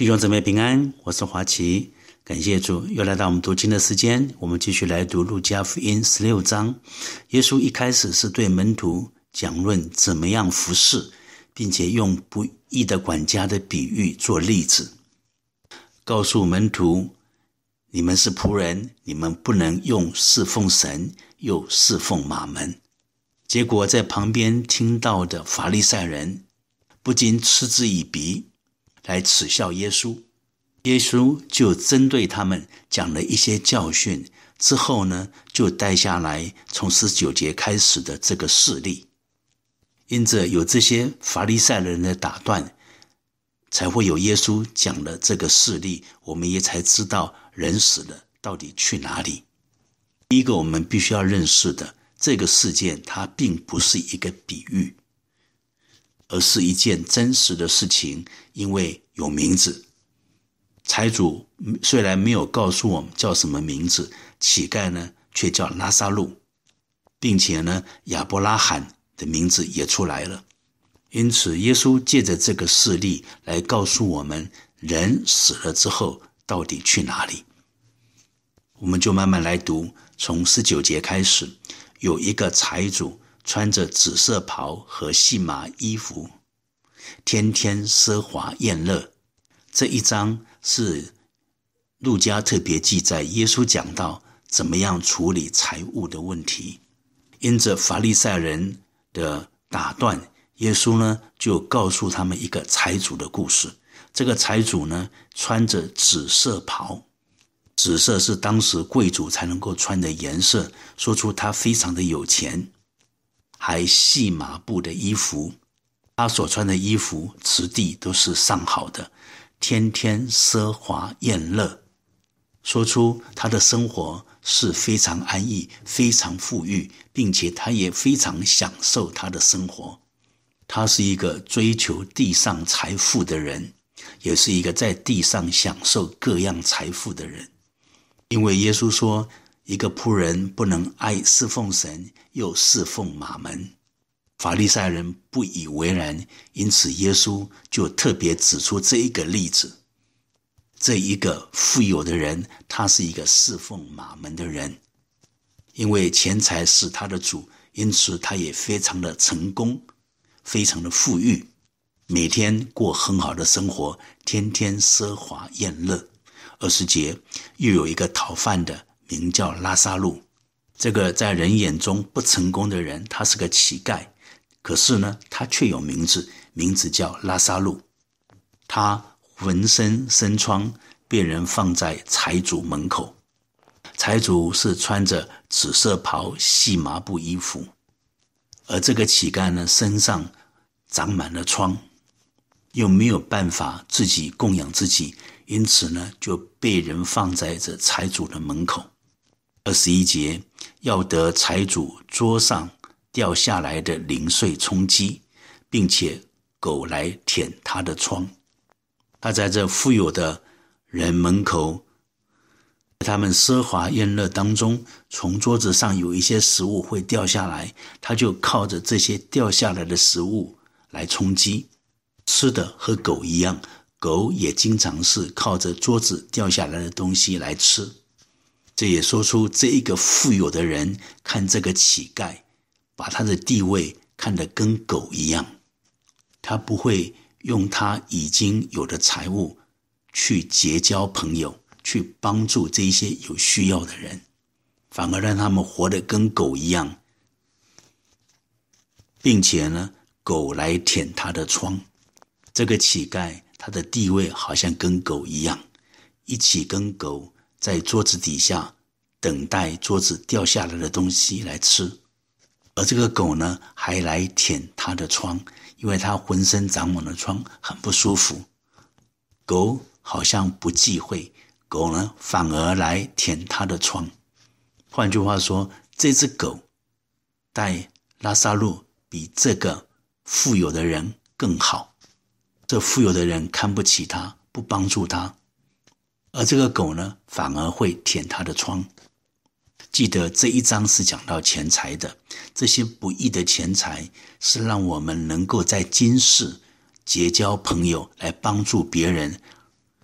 弟兄姊妹平安，我是华奇，感谢主，又来到我们读经的时间。我们继续来读路加福音16章。耶稣一开始是对门徒讲论怎么样服侍，并且用不义的管家的比喻做例子，告诉门徒，你们是仆人，你们不能用侍奉神又侍奉马门。结果在旁边听到的法利赛人不禁嗤之以鼻，来耻笑耶稣。耶稣就针对他们讲了一些教训，之后呢，就带下来从19节开始的这个事例。因着有这些法利赛人的打断，才会有耶稣讲了这个事例，我们也才知道人死了到底去哪里。第一个我们必须要认识的，这个事件它并不是一个比喻，而是一件真实的事情，因为有名字。财主虽然没有告诉我们叫什么名字，乞丐呢却叫拉撒路，并且呢亚伯拉罕的名字也出来了。因此耶稣借着这个事例来告诉我们，人死了之后到底去哪里。我们就慢慢来读，从19节开始，有一个财主穿着紫色袍和细麻衣服，天天奢华宴乐。这一章是路加特别记载耶稣讲到怎么样处理财物的问题。因着法利赛人的打断，耶稣呢就告诉他们一个财主的故事。这个财主呢穿着紫色袍，紫色是当时贵族才能够穿的颜色，说出他非常的有钱。还细麻布的衣服，他所穿的衣服质地都是上好的，天天奢华宴乐，说出他的生活是非常安逸，非常富裕，并且他也非常享受他的生活。他是一个追求地上财富的人，也是一个在地上享受各样财富的人。因为耶稣说，一个仆人不能爱侍奉神又侍奉马门。法利赛人不以为然，因此耶稣就特别指出这一个例子。这一个富有的人，他是一个侍奉马门的人，因为钱财是他的主，因此他也非常的成功，非常的富裕，每天过很好的生活，天天奢华宴乐。20节又有一个讨饭的，名叫拉撒路。这个在人眼中不成功的人，他是个乞丐，可是呢他却有名字，名字叫拉撒路。他浑身生疮，被人放在财主门口。财主是穿着紫色袍细麻布衣服，而这个乞丐呢身上长满了疮，又没有办法自己供养自己，因此呢就被人放在这财主的门口。21节，要得财主桌上掉下来的零碎充饥，并且狗来舔他的疮。他在这富有的人门口，他们奢华宴乐当中，从桌子上有一些食物会掉下来，他就靠着这些掉下来的食物来充饥。吃的和狗一样，狗也经常是靠着桌子掉下来的东西来吃。这也说出这一个富有的人看这个乞丐，把他的地位看得跟狗一样。他不会用他已经有的财物去结交朋友，去帮助这一些有需要的人，反而让他们活得跟狗一样，并且呢，狗来舔他的疮。这个乞丐他的地位好像跟狗一样，一起跟狗在桌子底下等待桌子掉下来的东西来吃。而这个狗呢还来舔他的疮，因为他浑身长满了疮，很不舒服。狗好像不忌讳，狗呢反而来舔他的疮。换句话说，这只狗待拉撒路比这个富有的人更好。这富有的人看不起他，不帮助他，而这个狗呢反而会舔他的疮。记得这一章是讲到钱财的，这些不义的钱财是让我们能够在今世结交朋友，来帮助别人，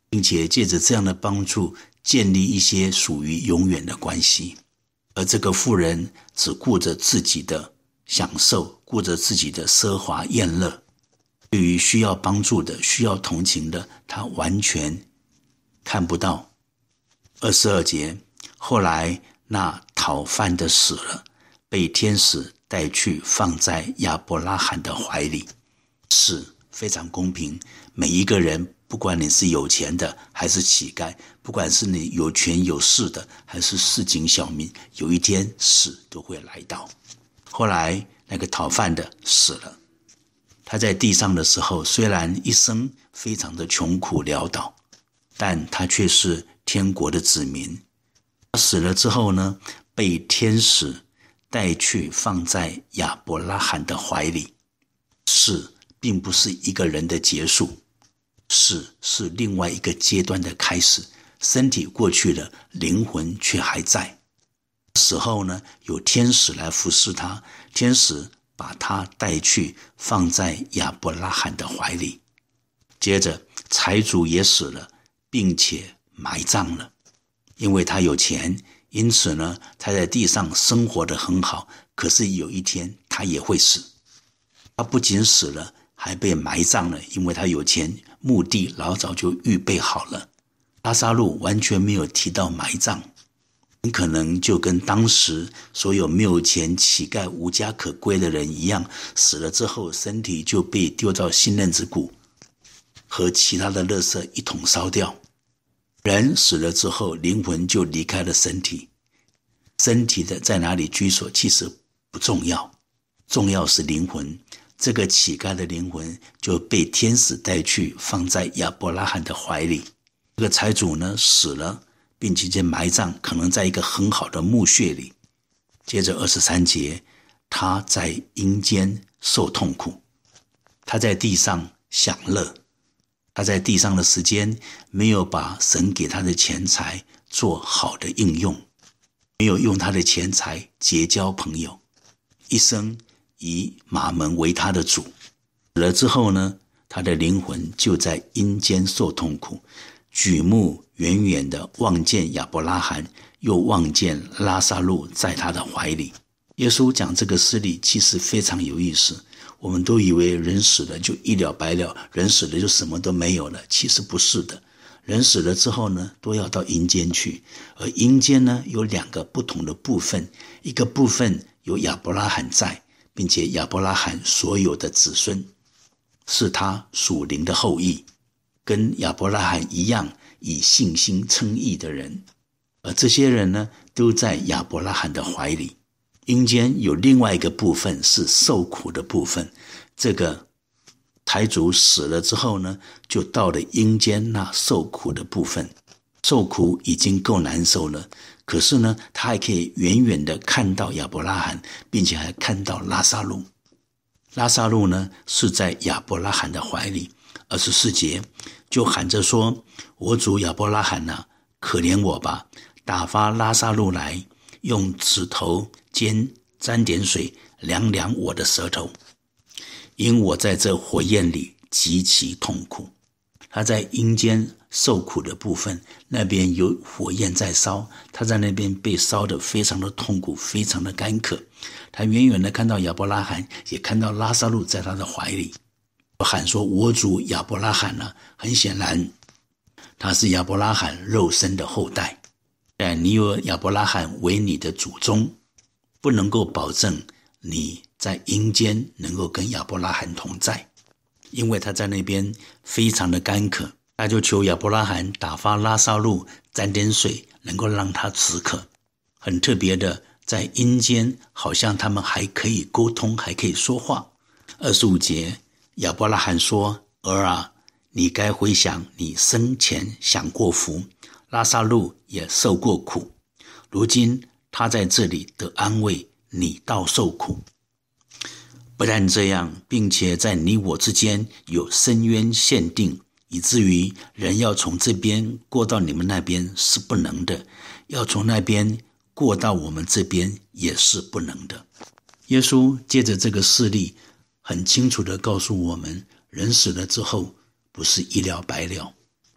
并且借着这样的帮助建立一些属于永远的关系。而这个妇人只顾着自己的享受，顾着自己的奢华宴乐，对于需要帮助的、需要同情的，她完全看不到。22节，后来那讨饭的死了，被天使带去放在亚伯拉罕的怀里。是非常公平，每一个人，不管你是有钱的还是乞丐，不管是你有权有势的还是市井小民，有一天死都会来到。后来那个讨饭的死了，他在地上的时候虽然一生非常的穷苦潦倒，但他却是天国的子民。他死了之后呢，被天使带去放在亚伯拉罕的怀里。死并不是一个人的结束，死是另外一个阶段的开始。身体过去了，灵魂却还在。死后呢，有天使来服侍他，天使把他带去放在亚伯拉罕的怀里。接着财主也死了，并且埋葬了。因为他有钱，因此呢，他在地上生活得很好，可是有一天他也会死。他不仅死了，还被埋葬了，因为他有钱，墓地老早就预备好了。拉撒路完全没有提到埋葬，很可能就跟当时所有没有钱、乞丐、无家可归的人一样，死了之后身体就被丢到信任之谷，和其他的垃圾一同烧掉。人死了之后，灵魂就离开了身体，身体的在哪里居所其实不重要，重要是灵魂。这个乞丐的灵魂就被天使带去放在亚伯拉罕的怀里。这个财主呢死了，并且埋葬，可能在一个很好的墓穴里。接着23节，他在阴间受痛苦，他在地上享乐，他在地上的时间没有把神给他的钱财做好的应用，没有用他的钱财结交朋友，一生以马门为他的主。死了之后呢，他的灵魂就在阴间受痛苦，举目远远的望见亚伯拉罕，又望见拉撒路在他的怀里。耶稣讲这个事例其实非常有意思，我们都以为人死了就一了百了，人死了就什么都没有了，其实不是的。人死了之后呢，都要到阴间去，而阴间呢有两个不同的部分，一个部分有亚伯拉罕在，并且亚伯拉罕所有的子孙是他属灵的后裔，跟亚伯拉罕一样以信心称义的人，而这些人呢都在亚伯拉罕的怀里。阴间有另外一个部分是受苦的部分，这个财主死了之后呢，就到了阴间那受苦的部分。受苦已经够难受了，可是呢，他还可以远远的看到亚伯拉罕，并且还看到拉撒路。拉撒路呢是在亚伯拉罕的怀里。24节就喊着说，我主亚伯拉罕啊，可怜我吧，打发拉撒路来，用指头尖沾点水凉凉我的舌头，因我在这火焰里极其痛苦。他在阴间受苦的部分，那边有火焰在烧，他在那边被烧得非常的痛苦，非常的干渴。他远远的看到亚伯拉罕，也看到拉撒路在他的怀里，喊说，我主亚伯拉罕啊，很显然他是亚伯拉罕肉身的后代，但你有亚伯拉罕为你的祖宗，不能够保证你在阴间能够跟亚伯拉罕同在，因为他在那边非常的干渴，他就求亚伯拉罕打发拉撒路沾点水，能够让他止渴。很特别的，在阴间好像他们还可以沟通，还可以说话。25节，亚伯拉罕说，儿啊，你该回想你生前享过福，拉撒路也受过苦，如今他在这里得安慰，你倒受苦。不但这样，并且在你我之间有深渊限定，以至于人要从这边过到你们那边是不能的，要从那边过到我们这边也是不能的。耶稣借着这个事例很清楚地告诉我们，人死了之后不是一了百了，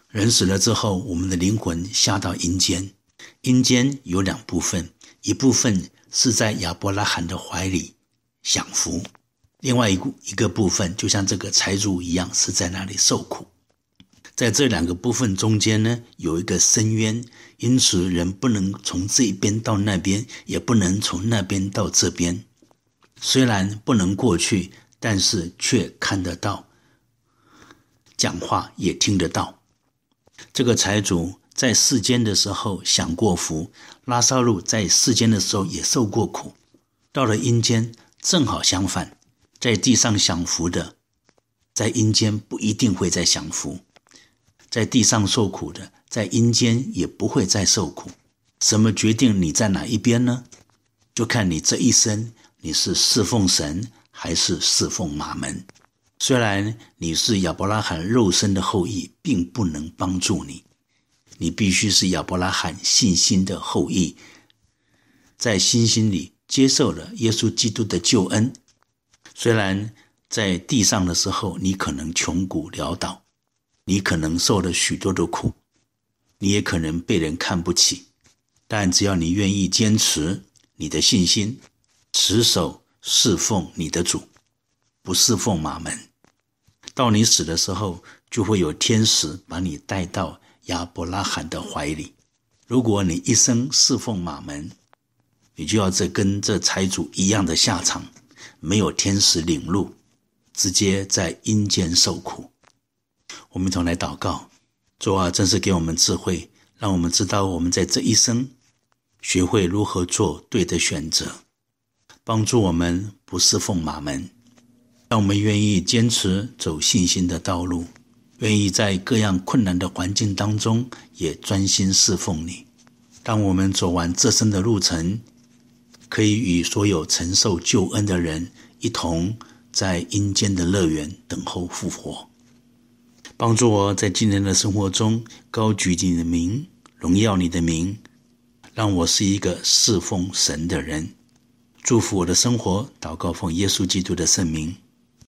人死了之后，我们的灵魂下到阴间。阴间有两部分，一部分是在亚伯拉罕的怀里享福，另外一个部分就像这个财主一样，是在那里受苦。在这两个部分中间呢，有一个深渊，因此人不能从这一边到那边，也不能从那边到这边。虽然不能过去，但是却看得到，讲话也听得到。这个财主在世间的时候享过福，拉撒路在世间的时候也受过苦。到了阴间正好相反，在地上享福的，在阴间不一定会再享福。在地上受苦的，在阴间也不会再受苦。什么决定你在哪一边呢？就看你这一生你是侍奉神还是侍奉马门。虽然你是亚伯拉罕肉身的后裔，并不能帮助你，你必须是亚伯拉罕信心的后裔，在信心里接受了耶稣基督的救恩。虽然在地上的时候你可能穷苦潦倒，你可能受了许多的苦，你也可能被人看不起，但只要你愿意坚持你的信心，持守侍奉你的主，不侍奉马门，到你死的时候，就会有天使把你带到亚伯拉罕的怀里。如果你一生侍奉马门，你就要跟这财主一样的下场，没有天使领路，直接在阴间受苦。我们一同来祷告，主啊，真是给我们智慧，让我们知道我们在这一生学会如何做对的选择，帮助我们不侍奉马门，让我们愿意坚持走信心的道路，愿意在各样困难的环境当中也专心侍奉你。当我们走完这生的路程，可以与所有承受救恩的人一同在阴间的乐园等候复活。帮助我在今天的生活中高举你的名，荣耀你的名，让我是一个侍奉神的人。祝福我的生活，祷告奉耶稣基督的圣名。